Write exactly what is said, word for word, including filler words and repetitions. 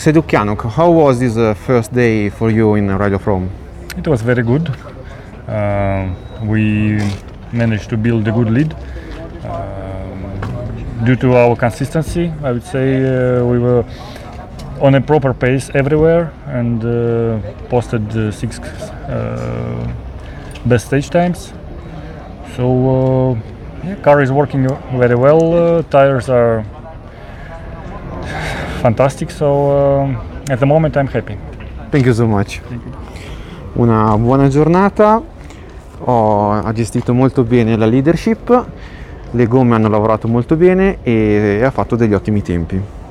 Seducchiano, how was this uh, first day for you in Ride of Rome? It was very good. Uh, we managed to build a good lead. Uh, due to our consistency, I would say uh, we were on a proper pace everywhere and uh, posted uh, six uh, best stage times. So uh, yeah, car is working very well. Uh, tires are fantastic. So uh, at the moment I'm happy. Thank you so much. Thank you. Una buona giornata. Ho, ha gestito molto bene la leadership, le gomme hanno lavorato molto bene e ha fatto degli ottimi tempi.